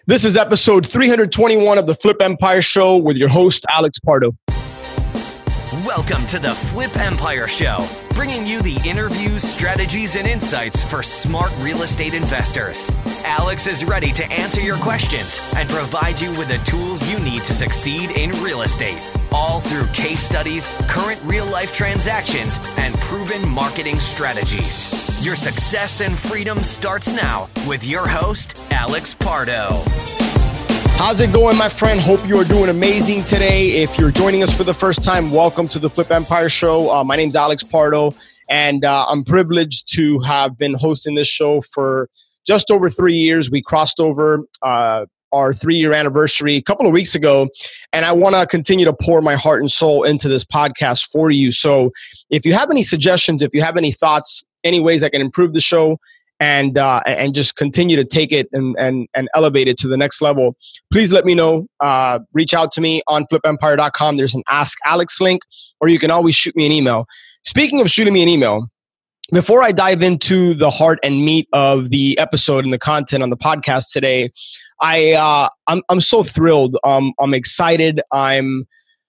This is episode 321 of the Flip Empire Show with your host, Alex Pardo. Welcome to the Flip Empire Show, bringing you the interviews, strategies, and insights for smart real estate investors. Alex is ready to answer your questions and provide you with the tools you need to succeed in real estate, all through case studies, current real-life transactions, and proven marketing strategies. Your success and freedom starts now with your host, Alex Pardo. How's it going, my friend? Hope you are doing amazing today. If you're joining us for the first time, welcome to the Flip Empire Show. My name's Alex Pardo, and I'm privileged to have been hosting this show for just over 3 years. We crossed over our 3-year anniversary a couple of weeks ago, and I want to continue to pour my heart and soul into this podcast for you. So if you have any suggestions, if you have any thoughts, any ways I can improve the show, and just continue to take it and elevate it to the next level, please let me know. Reach out to me on flipempire.com. There's an Ask Alex link, or you can always shoot me an email. Speaking of shooting me an email, before I dive into the heart and meat of the episode and the content on the podcast today, I'm so thrilled. I'm excited. I'm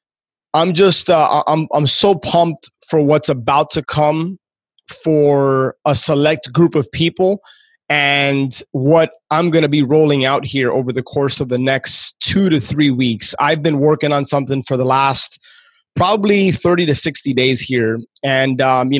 so pumped for what's about to come for a select group of people and what I'm going to be rolling out here over the course of the next 2 to 3 weeks. I've been working on something for the last probably 30 to 60 days here. And,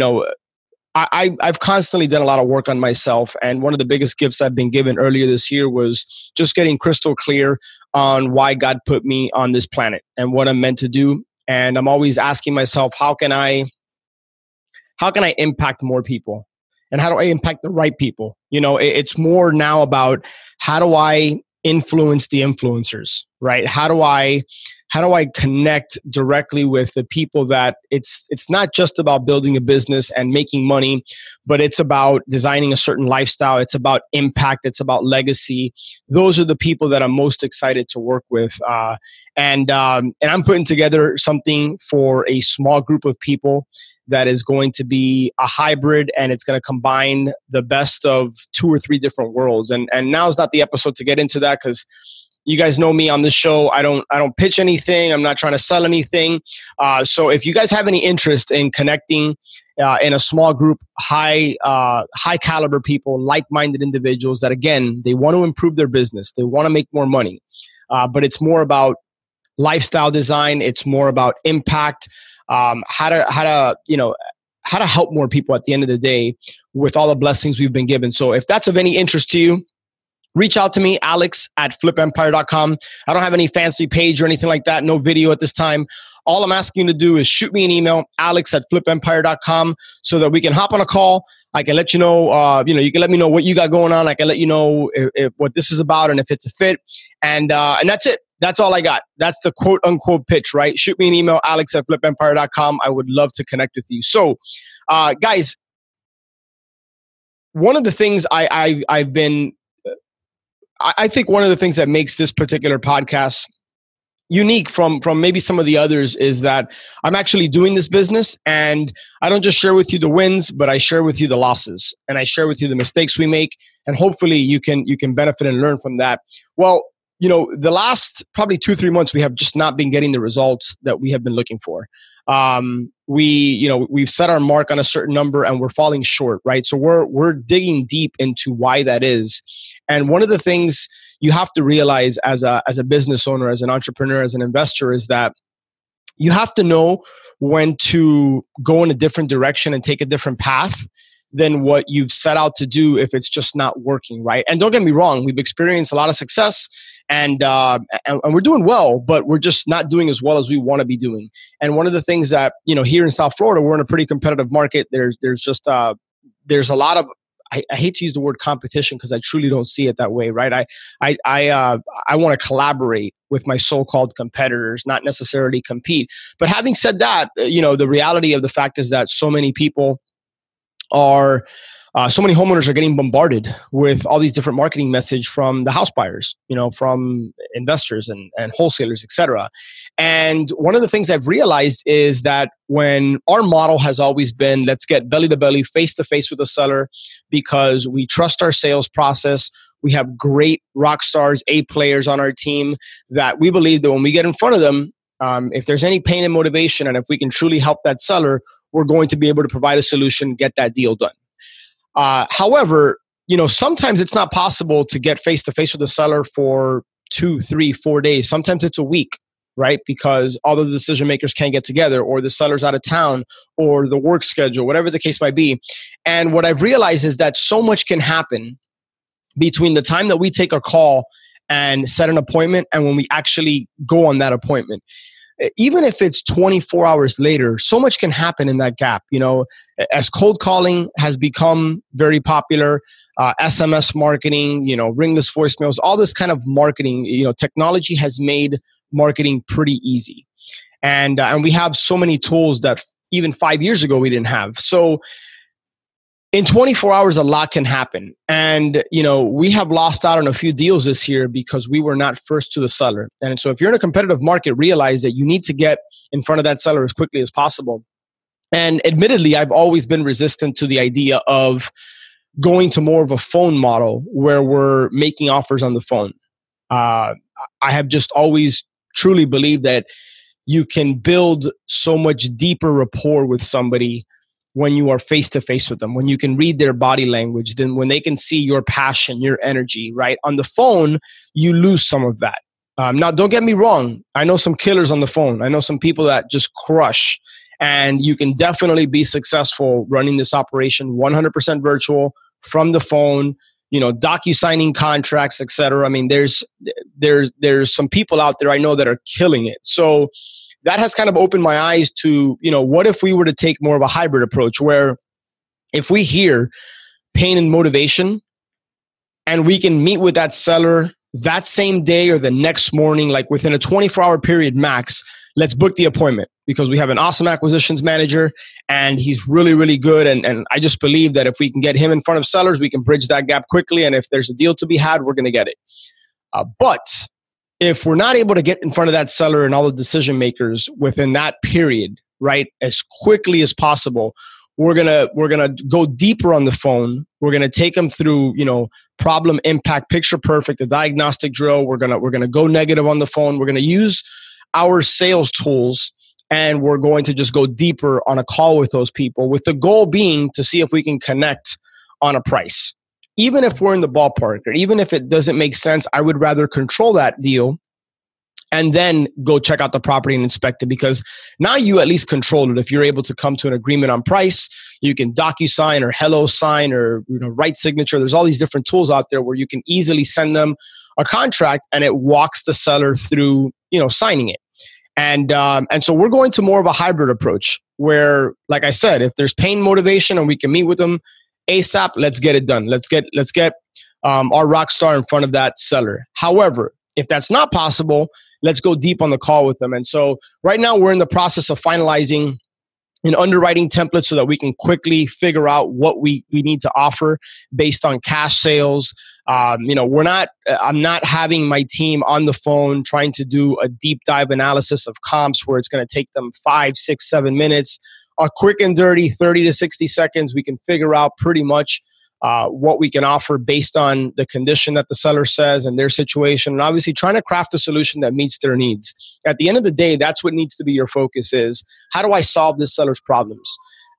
I've constantly done a lot of work on myself. And one of the biggest gifts I've been given earlier this year was just getting crystal clear on why God put me on this planet and what I'm meant to do. And I'm always asking myself, how can I impact more people? And how do I impact the right people? You know, it's more now about how do I influence the influencers, right? How do I connect directly with the people that it's not just about building a business and making money, but it's about designing a certain lifestyle. It's about impact. It's about legacy. Those are the people that I'm most excited to work with. And I'm putting together something for a small group of people that is going to be a hybrid, and it's going to combine the best of 2 or 3 different worlds. And now's not the episode to get into that, because you guys know me on this show. I don't pitch anything. I'm not trying to sell anything. So if you guys have any interest in connecting in a small group, high caliber people, like-minded individuals that, again, they want to improve their business, they want to make more money, but it's more about lifestyle design. It's more about impact. How to help more people at the end of the day with all the blessings we've been given. So if that's of any interest to you, reach out to me, alex@flipempire.com. I don't have any fancy page or anything like that. No video at this time. All I'm asking you to do is shoot me an email, alex@flipempire.com, so that we can hop on a call. I can let you know, you can let me know what you got going on. I can let you know if what this is about and if it's a fit. And that's it. That's all I got. That's the quote unquote pitch, right? Shoot me an email, alex@flipempire.com. I would love to connect with you. So, guys, one of the things I think one of the things that makes this particular podcast unique from maybe some of the others is that I'm actually doing this business, and I don't just share with you the wins, but I share with you the losses, and I share with you the mistakes we make, and hopefully you can benefit and learn from that. Well, the last probably 2-3 months, we have just not been getting the results that we have been looking for. We've set our mark on a certain number and we're falling short, right? So we're digging deep into why that is. And one of the things you have to realize as a business owner, as an entrepreneur, as an investor, is that you have to know when to go in a different direction and take a different path than what you've set out to do if it's just not working, right? And don't get me wrong, we've experienced a lot of success and we're doing well, but we're just not doing as well as we want to be doing. And one of the things that, here in South Florida, we're in a pretty competitive market. There's a lot of, I hate to use the word competition because I truly don't see it that way, right? I want to collaborate with my so-called competitors, not necessarily compete. But having said that, the reality of the fact is that so many people are, so many homeowners are getting bombarded with all these different marketing message from the house buyers, from investors and wholesalers, et cetera. And one of the things I've realized is that when our model has always been, let's get belly to belly, face to face with the seller, because we trust our sales process, We have great rock stars, A players on our team that we believe that when we get in front of them, if there's any pain and motivation, and if we can truly help that seller, we're going to be able to provide a solution, get that deal done. However, sometimes it's not possible to get face-to-face with the seller for 2, 3, 4 days. Sometimes it's a week, right? Because all of the decision makers can't get together, or the seller's out of town, or the work schedule, whatever the case might be. And what I've realized is that so much can happen between the time that we take a call and set an appointment and when we actually go on that appointment. Even if it's 24 hours later, so much can happen in that gap. As cold calling has become very popular, SMS marketing, ringless voicemails, all this kind of marketing, technology has made marketing pretty easy. And we have so many tools that even 5 years ago we didn't have. So in 24 hours, a lot can happen. And, we have lost out on a few deals this year because we were not first to the seller. And so if you're in a competitive market, realize that you need to get in front of that seller as quickly as possible. And admittedly, I've always been resistant to the idea of going to more of a phone model where we're making offers on the phone. I have just always truly believed that you can build so much deeper rapport with somebody when you are face-to-face with them, when you can read their body language, then when they can see your passion, your energy, right? On the phone, you lose some of that. Now, don't get me wrong. I know some killers on the phone. I know some people that just crush, and you can definitely be successful running this operation 100% virtual from the phone, docu-signing contracts, et cetera. I mean, there's some people out there I know that are killing it. So that has kind of opened my eyes to, what if we were to take more of a hybrid approach where if we hear pain and motivation and we can meet with that seller that same day or the next morning, like within a 24-hour period max, let's book the appointment because we have an awesome acquisitions manager and he's really, really good. And I just believe that if we can get him in front of sellers, we can bridge that gap quickly. And if there's a deal to be had, we're going to get it. But if we're not able to get in front of that seller and all the decision makers within that period, right, as quickly as possible, we're gonna go deeper on the phone. We're gonna take them through, problem, impact, picture perfect, the diagnostic drill. We're gonna go negative on the phone. We're gonna use our sales tools, and we're going to just go deeper on a call with those people, with the goal being to see if we can connect on a price. Even if we're in the ballpark, or even if it doesn't make sense, I would rather control that deal and then go check out the property and inspect it, because now you at least control it. If you're able to come to an agreement on price, you can DocuSign or HelloSign or Right Signature. There's all these different tools out there where you can easily send them a contract and it walks the seller through, signing it. And so we're going to more of a hybrid approach where, like I said, if there's pain motivation and we can meet with them ASAP, let's get it done. Let's get our rock star in front of that seller. However, if that's not possible, let's go deep on the call with them. And so right now we're in the process of finalizing an underwriting template so that we can quickly figure out what we need to offer based on cash sales. I'm not having my team on the phone trying to do a deep dive analysis of comps where it's going to take them 5, 6, 7 minutes. A quick and dirty 30 to 60 seconds, we can figure out pretty much what we can offer based on the condition that the seller says and their situation, and obviously trying to craft a solution that meets their needs. At the end of the day, that's what needs to be your focus is, how do I solve this seller's problems?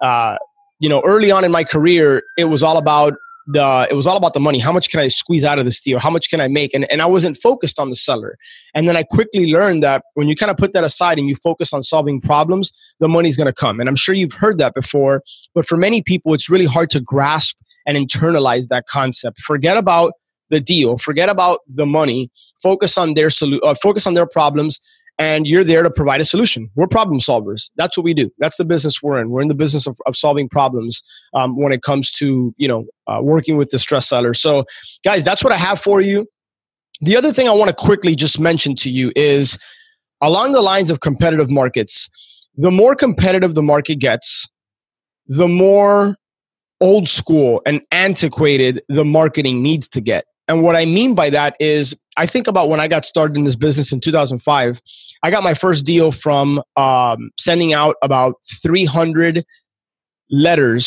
Early on in my career, it was all about the money. How much can I squeeze out of this deal? How much can I make? And I wasn't focused on the seller. And then I quickly learned that when you kind of put that aside and you focus on solving problems, the money's going to come. And I'm sure you've heard that before, but for many people, it's really hard to grasp and internalize that concept. Forget about the deal. Forget about the money. Focus on their problems, and you're there to provide a solution. We're problem solvers. That's what we do. That's the business we're in. We're in the business of solving problems when it comes to working with distressed sellers. So, guys, that's what I have for you. The other thing I want to quickly just mention to you is, along the lines of competitive markets, the more competitive the market gets, the more old school and antiquated the marketing needs to get. And what I mean by that is, I think about when I got started in this business in 2005, I got my first deal from sending out about 300 letters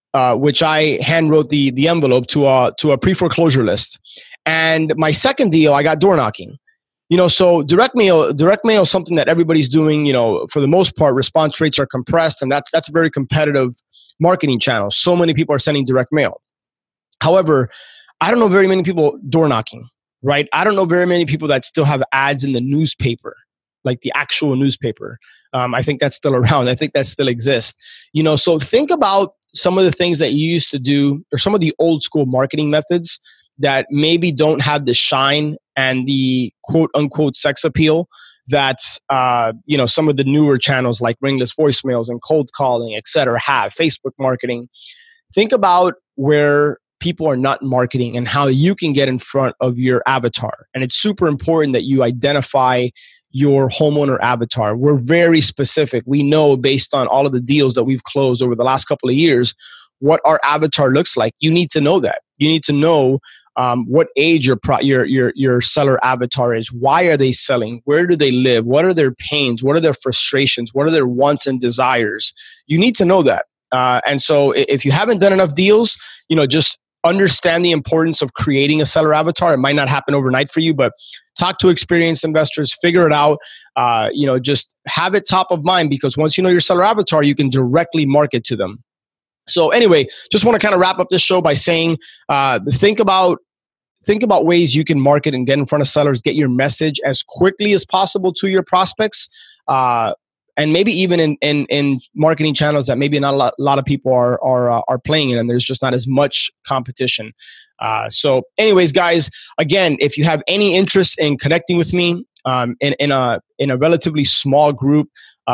which I hand wrote the envelope to a pre-foreclosure list. And my second deal, I got door knocking. So direct mail is something that everybody's doing. For the most part, response rates are compressed, and that's a very competitive marketing channel. So many people are sending direct mail. However, I don't know very many people door knocking, right? I don't know very many people that still have ads in the newspaper, like the actual newspaper. I think that's still around. I think that still exists. So think about some of the things that you used to do, or some of the old school marketing methods that maybe don't have the shine and the quote unquote sex appeal that some of the newer channels like ringless voicemails and cold calling, et cetera, have. Facebook marketing. Think about where people are not marketing and how you can get in front of your avatar. And it's super important that you identify your homeowner avatar. We're very specific. We know, based on all of the deals that we've closed over the last couple of years, what our avatar looks like. You need to know that. You need to know what age your seller avatar is. Why are they selling? Where do they live? What are their pains? What are their frustrations? What are their wants and desires? You need to know that. And so if you haven't done enough deals, just understand the importance of creating a seller avatar. It might not happen overnight for you, but talk to experienced investors, figure it out. Just have it top of mind, because once you know your seller avatar, you can directly market to them. So anyway, just want to kind of wrap up this show by saying, think about ways you can market and get in front of sellers, get your message as quickly as possible to your prospects. And maybe even in marketing channels that maybe not a lot of people are playing in, and there's just not as much competition. So anyways, guys, again, if you have any interest in connecting with me in a relatively small group,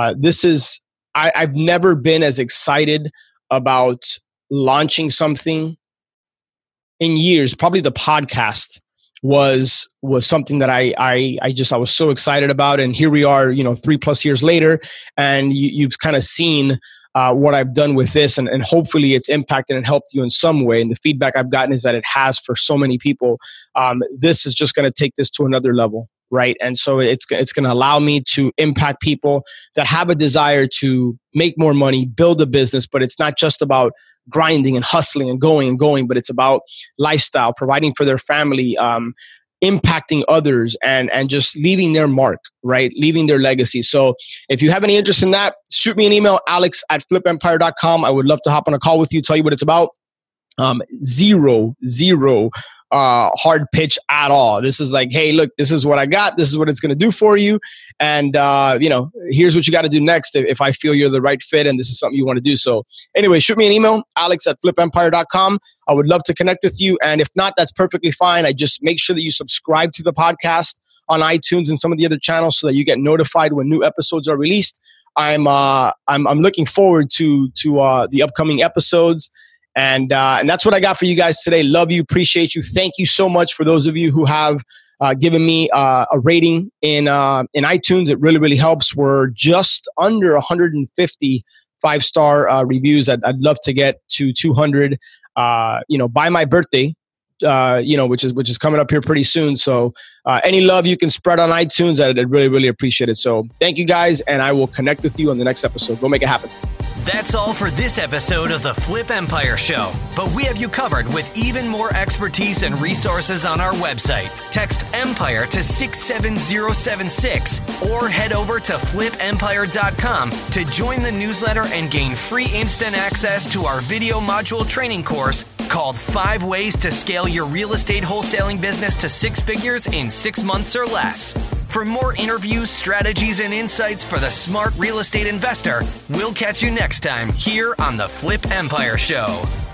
I've never been as excited about launching something in years. Probably the podcast was something that I was so excited about. And here we are, 3+ years later, and you've kind of seen what I've done with this, and hopefully it's impacted and helped you in some way. And the feedback I've gotten is that it has for so many people. This is just going to take this to another level, right? And so it's going to allow me to impact people that have a desire to make more money, build a business, but it's not just about grinding and hustling and going, but it's about lifestyle, providing for their family, impacting others, and just leaving their mark, right? Leaving their legacy. So if you have any interest in that, shoot me an email, alex@flipempire.com. I would love to hop on a call with you, tell you what it's about. Zero hard pitch at all. This is like, hey, look, this is what I got. This is what it's going to do for you. And, here's what you got to do next if I feel you're the right fit and this is something you want to do. So anyway, shoot me an email, alex@flipempire.com. I would love to connect with you. And if not, that's perfectly fine. I just make sure that you subscribe to the podcast on iTunes and some of the other channels so that you get notified when new episodes are released. I'm looking forward to the upcoming episodes. And that's what I got for you guys today. Love you. Appreciate you. Thank you so much for those of you who have given me a rating in iTunes. It really, really helps. We're just under 150 5-star reviews. I'd love to get to 200, by my birthday, which is coming up here pretty soon. So any love you can spread on iTunes, I'd really, really appreciate it. So thank you guys, and I will connect with you on the next episode. Go make it happen. That's all for this episode of the Flip Empire Show, but we have you covered with even more expertise and resources on our website. Text EMPIRE to 67076 or head over to flipempire.com to join the newsletter and gain free instant access to our video module training course called 5 Ways to Scale Your Real Estate Wholesaling Business to 6 Figures in 6 months or less. For more interviews, strategies, and insights for the smart real estate investor, we'll catch you next time here on the Flip Empire Show.